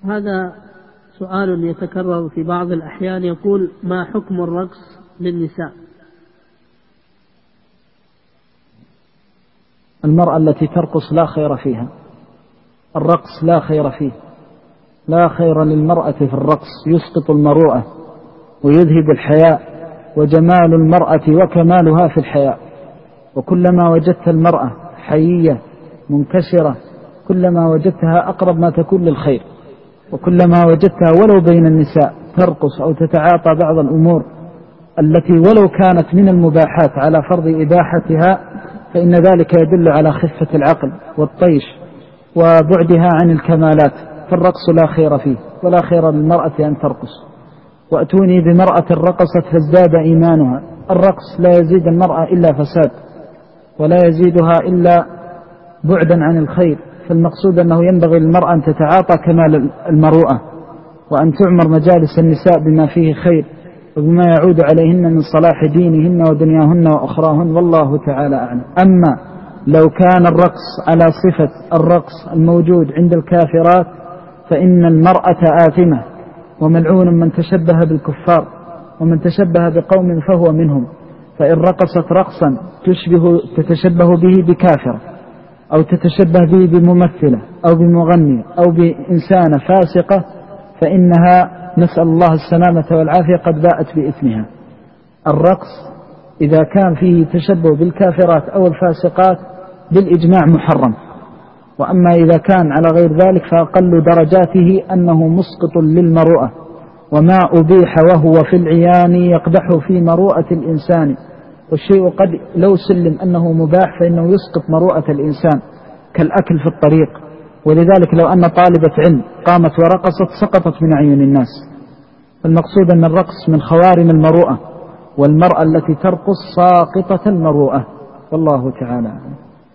هذا سؤال يتكرر في بعض الأحيان، يقول: ما حكم الرقص للنساء؟ المرأة التي ترقص لا خير فيها، الرقص لا خير فيه، لا خير للمرأة في الرقص، يسقط المروءة ويذهب الحياء، وجمال المرأة وكمالها في الحياء. وكلما وجدت المرأة حيية منكسرة كلما وجدتها أقرب ما تكون للخير، وكلما وجدتها ولو بين النساء ترقص أو تتعاطى بعض الأمور التي ولو كانت من المباحات على فرض إباحتها، فإن ذلك يدل على خفة العقل والطيش وبعدها عن الكمالات. فالرقص لا خير فيه، ولا خير للمرأة أن ترقص. وأتوني بمرأة رقصت فازداد إيمانها. الرقص لا يزيد المرأة إلا فساد، ولا يزيدها إلا بعدا عن الخير. فالمقصود أنه ينبغي للمرأة أن تتعاطى كمال المروءة، وأن تعمر مجالس النساء بما فيه خير وبما يعود عليهن من صلاح دينهن ودنياهن وأخراهن، والله تعالى أعلم. أما لو كان الرقص على صفة الرقص الموجود عند الكافرات فإن المرأة آثمة، وملعون من تشبه بالكفار، ومن تشبه بقوم فهو منهم. فإن رقصت رقصا تتشبه به بكافر، أو تتشبه به بممثلة أو بمغني أو بإنسانة فاسقة، فإنها نسأل الله السلامة والعافية قد باءت بإثمها. الرقص إذا كان فيه تشبه بالكافرات أو الفاسقات بالإجماع محرم. وأما إذا كان على غير ذلك فأقل درجاته أنه مسقط للمروءة، وما أبيح وهو في العيان يقدح في مروءة الإنسان. والشيء قد لو سلم أنه مباح فإنه يسقط مروءة الإنسان، كالأكل في الطريق. ولذلك لو أن طالبة علم قامت ورقصت سقطت من عيون الناس. المقصود أن الرقص من خوارم المروءة، والمرأة التي ترقص ساقطة المروءة، والله تعالى.